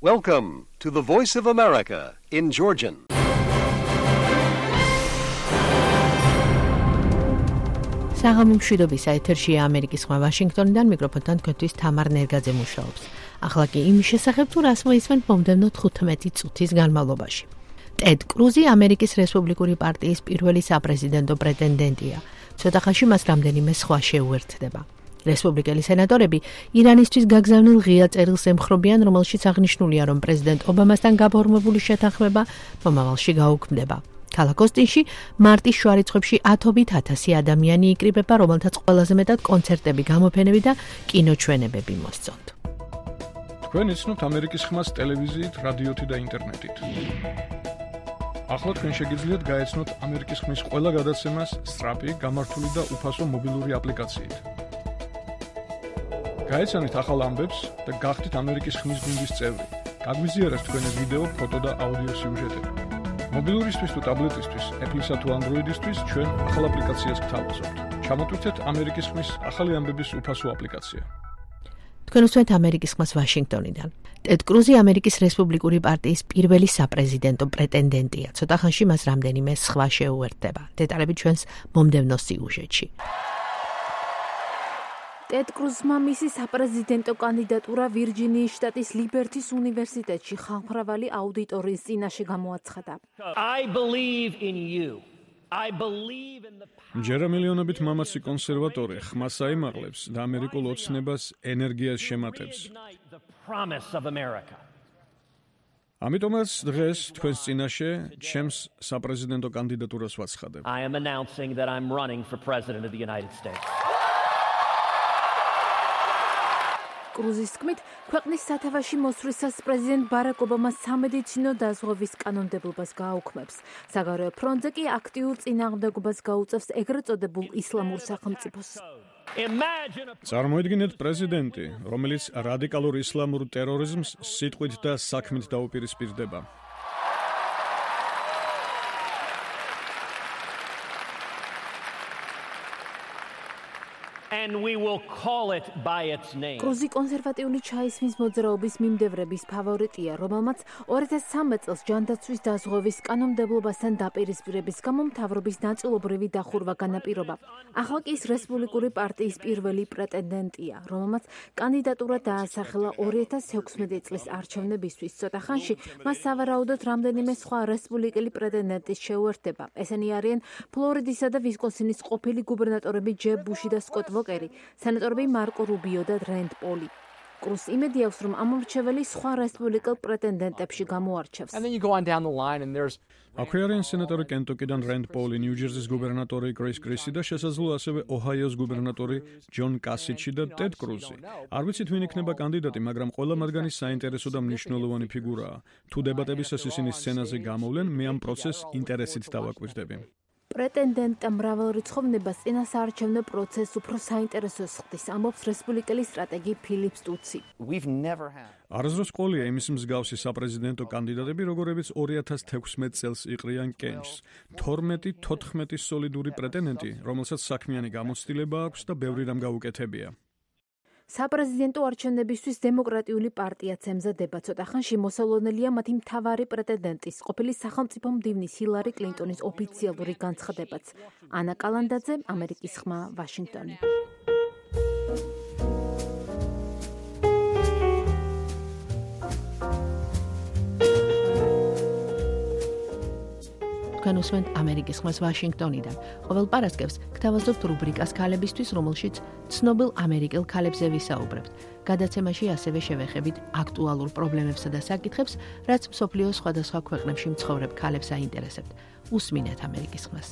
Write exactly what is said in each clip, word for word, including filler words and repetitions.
Welcome to the Voice of America in Georgian. საღამო მშვიდობისა, ეთერშია ამერიკის ხმა ვაშინგტონიდან, მიკროფონთან თქვენთვის თამარ ნერგაძე მუშაობს. ახლა კი იმის შესახებ, თუ რას მოისმენთ მომდევნო თხუთმეტი წუთის განმავლობაში. ტედ კრუზი ამერიკის რესპუბლიკური პარტიის პირველი საპრეზიდენტო პრეტენდენტია. ცოტა ხანში მას რამდენიმე სხვა შეუერთდება. რესპუბლიკელი სენატორები ირანისთვის გაგზავნილ ღია წერილს ემხრობიან, რომელშიც აღნიშნულია, რომ პრეზიდენტ ობამასთან გაფორმებული შეთანხმება მომავალში გაუქმდება. ქალაქ ოსტინში მარტის შუარიცხვებში ათობით ათასი ადამიანი იკრიბება, რომელთაც ყველაზე მეტად კონცერტები, გამოფენები და კინოჩვენებები მოსწონთ. თქვენ იცნობთ ამერიკის ხმას ტელევიზიით, რადიოთი და ინტერნეტით. ახლა თქვენ შეგიძლიათ გაეცნოთ ამერიკის ხმის ყველა გადაცემას სწრაფი, გამართული და უფასო მობილური აპლიკაციით. გაეცანით ახალ ამბებს და გახდით ამერიკის ხმის გუნდის წევრი. გაგვიზიარეთ თქვენი ვიდეო, ფოტო და აუდიო სიუჟეტები. მობილურისთვის თუ ტაბლეტისთვის, Apple-ისა თუ Android-ისთვის ჩვენ ახალ აპლიკაციას გთავაზობთ. ჩამოტვირთეთ ამერიკის ხმის ახალი ამბების უფასო აპლიკაცია. თქვენ უსმენთ ამერიკის ხმას ვაშინგტონიდან. ტედ კრუზი ამერიკის რესპუბლიკური პარტიის პირველი საპრეზიდენტო პრეტენდენტია. ცოტა ხანში მას რამდენიმე სხვა შეუერთდება. დეტალები ჩვენს მომდევნო სიუჟეტში. ტედ კრუზმა მისი საპრეზიდენტო კანდიდატურა ვირჯინიის შტატის ლიბერთის უნივერსიტეტში ხალხმრავალი აუდიტორიის წინაშე გამოაცხადა. I believe in you. I believe in the ჯერა მილიონობით მამაცი კონსერვატორი ხმას აიმაღლებს და ამერიკულ ოცნებას ენერგიას შემატებს. the promise of America. ამიტომაც დღეს თქვენს წინაშე ჩემს საპრეზიდენტო კანდიდატურას ვაცხადებ. I am announcing that I'm running for president of the United States. კრუზის თქმით, ქვეყნის სათავეში მოსვლისას პრეზიდენტ ბარაკ ობამა სამედიცინო დაზღვევის კანონმდებლობას გააუქმებს. საგარეო ფრონტზე კი აქტიურ წინააღმდეგობას გაუწევს ეგრეთ წოდებულ ისლამურ სახელმწიფოს. წარმოიდგინეთ პრეზიდენტი, რომელიც რადიკალურ ისლამურ ტერორიზმს სიტყვით და საქმით დაუპირისპირდება. And we will call it by its name. კრუზი კონსერვატიული ჩაისმის მოძრაობის მიმდევრების ფავორიტია, რომელმაც ორი ათას ცხრამეტ წელს ჯანდაცვის დაზღვევის კანონმდებლობასთან დაპირისპირების გამო მთავრობის ნაწილობრივი დახურვა განაპირობა. ახლა კი ის რესპუბლიკური პარტიის პირველი პრეტენდენტია, რომელმაც კანდიდატურა დაასახელა ორი ათას ექვსმეტი წლის არჩევნებისთვის. ცოტა ხანში მას სავარაუდოდ რამდენიმე სხვა რესპუბლიკელი პრეტენდენტის შეუერთდება. ესენი არიან ფლორიდისა და ვისკონსინის ყოფილი გუბერნატორები ჯებ ბუში და სკოტ ვოკერი, სენატორები მარკო რუბიო და რენდ პოლი. კრუზ იმედი აქვს, რომ ამორჩეველი სხვა რესპუბლიკელ პრეტენდენტებში გამოარჩევს. აქვე არიან სენატორი კენტუკიდან რენდ პოლი, ნიუ-ჯერზის გუბერნატორი კრის კრისი და შესაძლოა ასევე ოჰაიოს გუბერნატორი ჯონ კასიჩი და ტედ კრუზი. არ ვიცით ვინ იქნება კანდიდატი, მაგრამ ყველა მათგანი საინტერესო და მნიშვნელოვანი ფიგურაა. თუ დებატებისას ისინი სცენაზე გამოვლენ, მე ამ პროცესს ინტერესით დავაკვირდები. პრეტენდენტთა მრავალრიცხოვნებას წინასაარჩევნო პროცესს უფრო საინტერესოს ხდის, ამბობს რესპუბლიკელი სტრატეგი ფილიპ სტუცი. არასდროს ყოლია იმის მსგავსი საპრეზიდენტო კანდიდატები, როგორებიც ორი ათას თექვსმეტ წელს იყრიან კენჭს. თორმეტი თოთხმეტი სოლიდური პრეტენდენტი, რომელსაც საქმიანი გამოცდილება აქვს და ბევრი რამ გაუკეთებია. საპრეზიდენტო არჩევნებისთვის დემოკრატიული პარტიაც ემზადება. ცოტა ხანში მოსალოდნელია მათი მთავარი პრეტენდენტის, ყოფილი სახელმწიფო მდივნის ჰილარი კლინტონის ოფიციალური განცხადებაც. ანა კალანდაძე, ამერიკის ხმა, ვაშინგტონი. თქვენ უსმენთ ამერიკის ხმას ვაშინგტონიდან. ყოველ პარასკევს გთავაზობთ რუბრიკას ქალებისთვის, რომელშიც ცნობილ ამერიკელ ქალებზე ვისაუბრებთ. გადაცემაში ასევე შევეხებით აქტუალურ პრობლემებსა და საკითხებს, რაც მსოფლიოს სხვადასხვა ქვეყნებში მცხოვრებ ქალებს აინტერესებთ. უსმინეთ ამერიკის ხმას.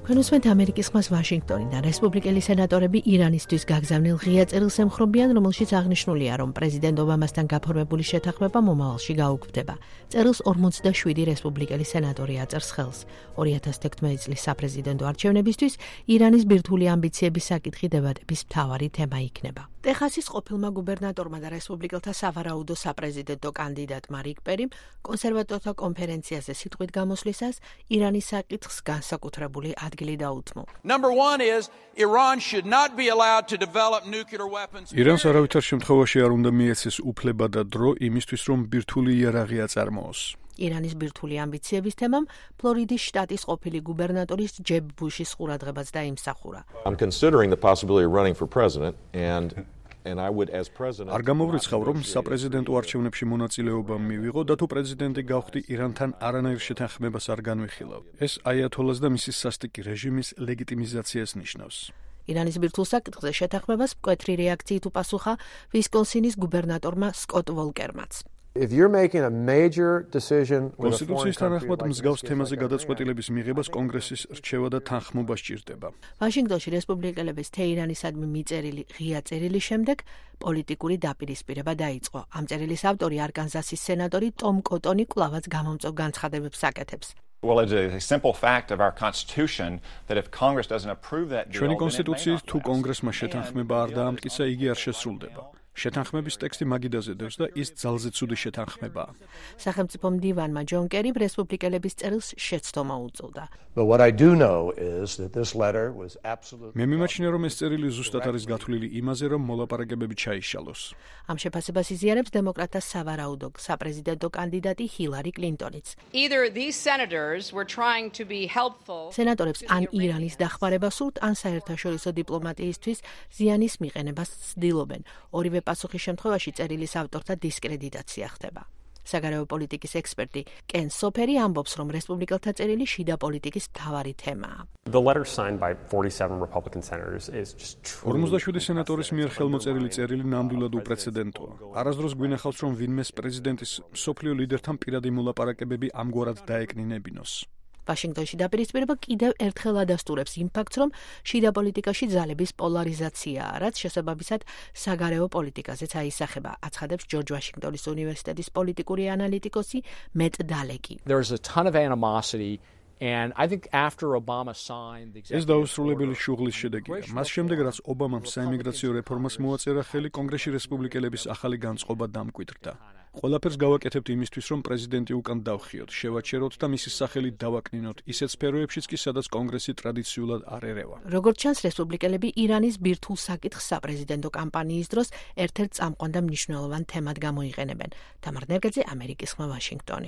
თქვენ უსმენთ ამერიკის ხმას ვაშინგტონიდან. რესპუბლიკელი სენატორები ირანისთვის გაგზავნილ ღია წერილს ემხრობიან, რომელშიც აღნიშნულია, რომ პრეზიდენტ ობამასთან გაფორმებული შეთანხმება მომავალში გაუქმდება. წერილს ორმოცდაშვიდი რესპუბლიკელი სენატორი აწერს ხელს. ორი ათას თერთმეტი წლის საპრეზიდენტო არჩევნებისთვის ირანის ბირთვული ამბიციების საკითხი დებატების მთავარი თემა იქნება. ტეხასის ყოფილმა გუბერნატორმა და რესპუბლიკელთა სავარაუდო საპრეზიდენტო კანდიდატმა რიკ პერიმ კონსერვატორთა კონფერენციაზე სიტყვით გამოსვლისას ირანის საკითხს განსაკუთრებული ადგილი დაუთმო. Number one is Iran should not be allowed to develop nuclear weapons. ირანს არავითარ შემთხვევაში არ უნდა მიეცეს უფლება და დრო იმისთვის, რომ ბირთვული იარაღი აწარმოოს. ირანის ბირთვული ამბიციების თემამ ფლორიდის შტატის ყოფილი გუბერნატორის ჯებ ბუშის ყურადღებაც დაიმსახურა. I'm considering the possibility of running for president and and I would as president არ გამოვრიცხავ, რომ საპრეზიდენტო არჩევნებში მონაწილეობა მივიღო და თუ პრეზიდენტი გავხდი, ირანთან არანაირ შეთანხმებას არ განვიხილავ. ეს აიათოლას და მისი სასტიკი რეჟიმის ლეგიტიმიზაციას ნიშნავს. ირანის ბირთვულ საკითხზე შეთანხმებას მკვეთრი რეაქციით უპასუხა ვისკონსინის გუბერნატორმა სკოტ ვოლკერმაც. If you're making a major decision with a foreign კონსტიტუციის თანახმად country მსგავს თემაზე გადაწყვეტილების მიღებას კონგრესის რჩევა და თანხმობა სჭირდება. ვაშინგტონში რესპუბლიკელების თეირანისადმი მიწერილი ღია წერილის შემდეგ პოლიტიკური დაპირისპირება დაიწყო. ამ წერილის ავტორი არკანზასის სენატორი ტომ კოტონი კვლავაც გამომწვევ განცხადებებს აკეთებს. Well, it's a simple fact of our constitution that if Congress doesn't approve that deal, ჩვენი კონსტიტუციით თუ კონგრესმა შეთანხმება არ დაამტკიცა, იგი არ შესრულდება. შეთანხმების ტექსტი მაგიდაზე დევს და ის ძალზე ცუდი შეთანხმებაა. სახელმწიფო მდივანმა ჯონ კერიმ რესპუბლიკელების წერილს შეცდომა უწევდა. But what I do know is that this letter was absolutely მე მიმაჩნია, რომ ეს წერილი ზუსტად არის გათვლილი იმაზე, რომ მოლაპარაკებები ჩაიშალოს. ამ შეფასებას იზიარებს დემოკრატთა სავარაუდო საპრეზიდენტო კანდიდატი ჰილარი კლინტონიც. Either these senators were trying to be helpful. სენატორებს ან ირანის დახმარება სურთ, ან საერთაშორისო დიპლომატიისთვის ზიანის მიყენებას ცდილობენ. ორივე პასუხის შემთხვევაში წერილის ავტორთა დისკრედიტაცია ხდება. საგარეო პოლიტიკის ექსპერტი კენ სოფერი ამბობს, რომ რესპუბლიკელთა წერილი შიდა პოლიტიკის მთავარი თემაა. The letter signed by forty-seven Republican senators is just ორმოცდაშვიდი სენატორის მიერ ხელმოწერილი წერილი ნამდვილად უპრეცედენტოა. არასდროს გვინახავს, რომ ვინმეს პრეზიდენტის მსოფლიო ლიდერთან პირადი მოლაპარაკებები ამგვარად დაეკნინებინოს. ვაშინგტონში დაპირისპირება კიდევ ერთხელ ადასტურებს იმ ფაქტს, რომ შიდა პოლიტიკაში ძალების პოლარიზაციაა, რაც შესაბამისად საგარეო პოლიტიკაზეც აისახება, აცხადებს ჯორჯ ვაშინგტონის უნივერსიტეტის პოლიტიკური ანალიტიკოსი მეტ დალეკი. There's a ton of animosity and I think after Obama signed the ეს დაუსრულებელი შუღლის შედეგია. მას შემდეგ, რაც ობამამ საიმიგრაციო რეფორმას მოაწერა ხელი, კონგრესში რესპუბლიკელების ახალი განწყობა დამკვიდრდა. ყველაფერს გავაკეთებთ იმისთვის, რომ პრეზიდენტი უკან დავხიოთ, შევაჩეროთ და მისი სახელი დავაკნინოთ, ისეთ სფეროებშიც კი, სადაც კონგრესი ტრადიციულად არ ერევა. როგორც ჩანს, რესპუბლიკელები ირანის ბირთვულ საკითხს საპრეზიდენტო კამპანიის დროს ერთ-ერთ წამყვან და მნიშვნელოვან თემად გამოიყენებენ. თამარ ნერგაძე, ამერიკის ხმა, ვაშინგტონი.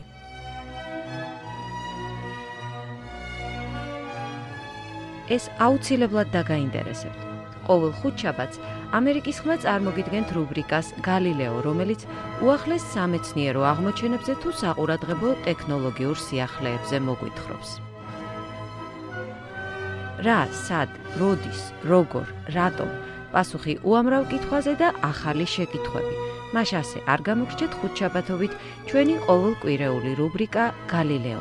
ეს აუცილებლად დაგაინტერესებთ. ყოველ ხუთშაბათს ამერიკის ხმა წარმოგიდგენთ რუბრიკას გალილეო, რომელიც უახლეს სამეცნიერო აღმოჩენებზე თუ საყურადღებო ტექნოლოგიურ სიახლეებზე მოგვითხრობს. რა, სად, როდის, როგორ, რატომ? პასუხი უამრავ კითხვაზე და ახალი შეკითხვები. მას ასე არ გამოგრჩეთ ხუთშაბათობით ჩვენი ყოველკვირეული რუბრიკა გალილეო.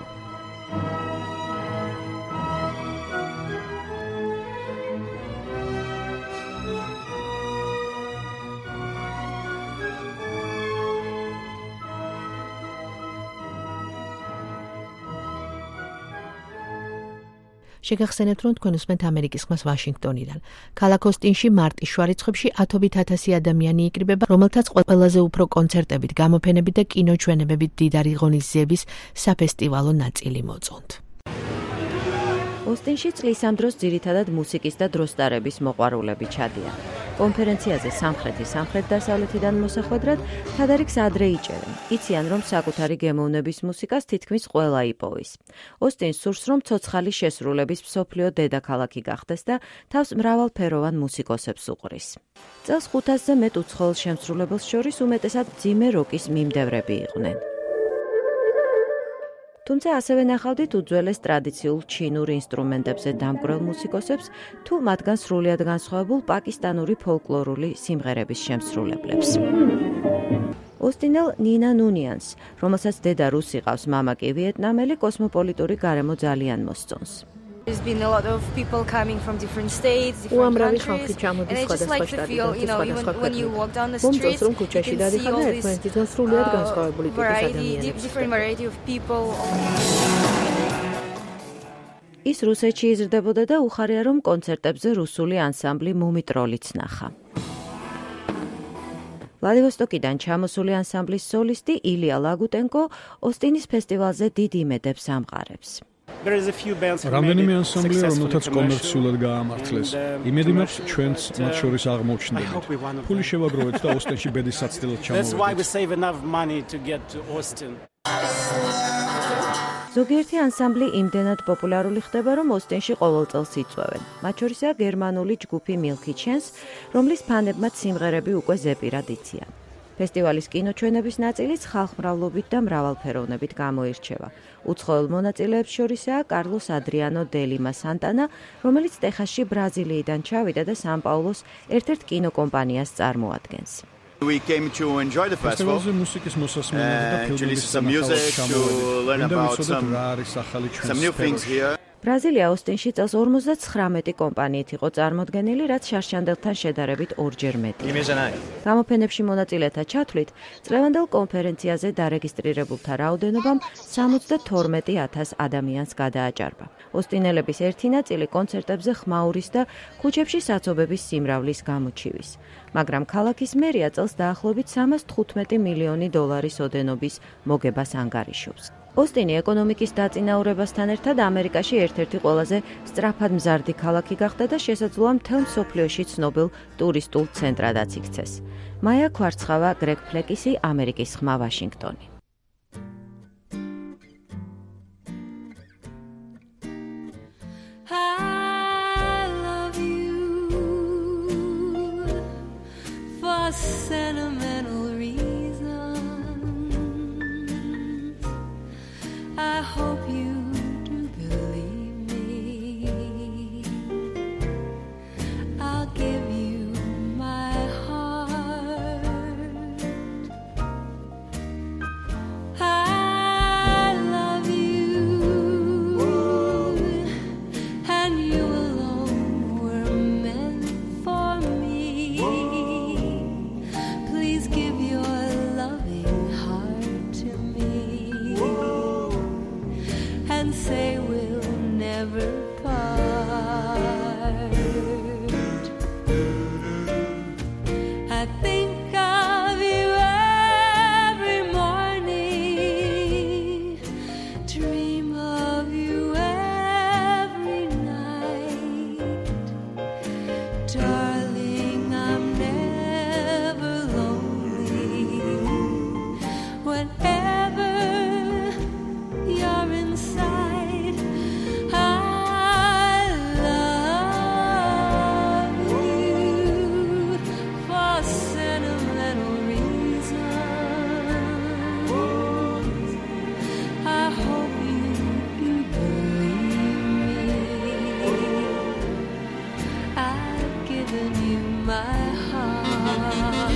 შეგახსენებთ, რომ თქვენ უსმენთ ამერიკის ხმას ვაშინგტონიდან. ქალაქ ოსტინში მარტის შუარიცხვებში ათობით ათასი ადამიანი იკრიბება, რომელთაც ყველაზე უფრო კონცერტებით, გამოფენებით და კინოჩვენებებით დიდარი ღონისძიების საფესტივალო ნაწილი მოწონთ. ოსტინში წლის ამ დროს ძირითადად მუსიკის და დროსტარების მოყვარულები ჩადიან. კონფერენციაზე სამხრეთი სამხრეთ-დასავლეთიდან მოსახვედრად თადარიგს ადრე იჭერენ. იციან, რომ საკუთარი გემოვნების მუსიკას თითქმის ყველა იპოვის. ოსტინს სურს, რომ ცოცხალი შესრულების მსოფლიო დედაქალაქი გახდეს და თავს მრავალფეროვან მუსიკოსებს უყრის. წელს ხუთასზე მეტ უცხოელ შემსრულებელს შორის უმეტესად მძიმე როკის მიმდევრები იყვნენ. თუმცა ასევე ნახავდით უძველეს ტრადიციულ ჩინურ ინსტრუმენტებზე დამკვირველ მუსიკოსებს თუ მათგან სრულიად განსხვავებულ პაკისტანური ფოლკლორული სიმღერების შემსრულებლებს. ოსტინელ ნინა ნუნიანს, რომელსაც დედა რუსი ყავს, მამა კი ვიეტნამელი, კოსმოპოლიტური გარემო ძალიან მოსწონს. There's been a lot of people coming from different states, different countries, and I just like to feel, you know, even when you walk down the streets, you can see all this uh, variety, different variety of people. ის რუსეთში იზრდებოდა და უხარია, რომ კონცერტებზე რუსული ანსამბლი მუმიტროლიც ნახა. ვლადივოსტოკიდან ჩამოსული ანსამბლის სოლისტი ილია ლაგუტენკო ოსტინის ფესტივალზე დიდ იმედებს ამყარებს. რამდენიმე ანსამბლია, რომელთაც კომერციულად გაამართლეს. იმედი მაქვს, ჩვენც მათ შორის აღმოჩნდებით. ფული შევაგროვეთ და ოსტინში ბედის საცდელად ჩამოვედით. ზოგიერთი ანსამბლი იმდენად პოპულარული ხდება, რომ ოსტინში ყოველ წელს იწვევენ. მათ შორისაა გერმანული ჯგუფი Milky Chance, რომლის ფანებმაც სიმღერები უკვე ზეპირად იციან. ფესტივალის კინოჩვენების ნაწილიც ხალხმრავლობით და მრავალფეროვნებით გამოირჩევა. უცხოელ მონაწილეებს შორისაა კარლოს ადრიანო დე ლიმა სანტანა, რომელიც ტეხასში ბრაზილიიდან ჩავიდა და სან-პაულოს ერთ-ერთ კინოკომპანიას წარმოადგენს. We came to enjoy the festival, uh, to listen to some music, to learn about some, some new things here. ბრაზილია ოსტინში წელს ორმოცდათხრამეტი კომპანიით იყო წარმოდგენილი, რაც შარშანდელთან შედარებით ორჯერ მეტია. გამოფენებში მონაწილეთა ჩათვლით, წლევანდელ კონფერენციაზე დარეგისტრირებულთა რაოდენობამ სამოცდათორმეტი ათას ადამიანს გადააჭარბა. ოსტინელების ერთი ნაწილი კონცერტებზე ხმაურის და ქუჩებში საცობების სიმრავლის გამოჩივის. მაგრამ ქალაქის მერია წელს დაახლოებით სამას თხუთმეტი მილიონი დოლარის ოდენობის მოგებას ანგარიშობს. ოსტინი ეკონომიკის დაწინაურებასთან ერთად ამერიკაში ერთ-ერთი ყველაზე სწრაფად მზარდი ქალაქი გახდა და შესაძლოა მთელ მსოფლიოში ცნობილ ტურისტულ ცენტრადაც იქცეს. მაია ქვარცხავა, გრეგ ფლეკისი, ამერიკის ხმა, ვაშინგტონი. Sentimental reasons, I hope you do believe me. I'll give you my heart. I love you, and you alone were meant for me. Please give your loving heart to me and say we'll never part. I think of you every morning, dream of you every night. Darling, I'm never whenever you're inside, I love you for sentimental reasons. I hope you do believe me. I've given you my heart.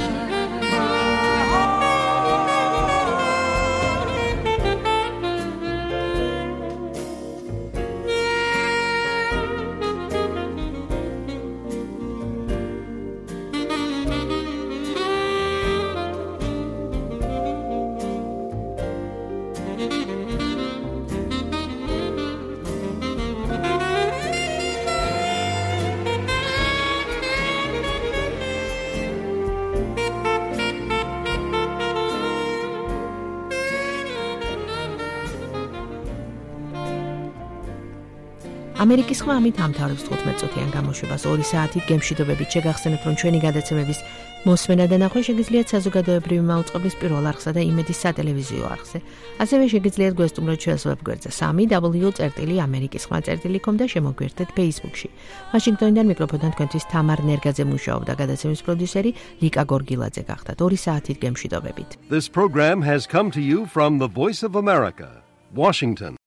ამერიკის ხმა ამით ამთავრებს თხუთმეტ წუთიან გამოშვებას. ორი საათით გემშვიდობებით შეგახსენებთ, რომ ჩვენი გადაცემების მოსმენა და ნახვა შეგიძლიათ საზოგადოებრივი მაუწყებლის პირველ არხსა და იმედის სატელევიზიო არხზე. ასევე შეგიძლიათ გვესტუმროთ ჩვენს ვებგვერდზე სამი დაბლიუ წერტილი ამერიკის ხმა წერტილი კომ და შემოგვიერთდეთ Facebook-ში. ვაშინგტონიდან მიკროფონთან თქვენთვის თამარ ნერგაძე მუშაობდა, გადაცემის პროდიუსერი ლიკა გორგილაძე გახდათ. ორი საათით გემშვიდობებით. This program has come to you from the Voice of America, Washington.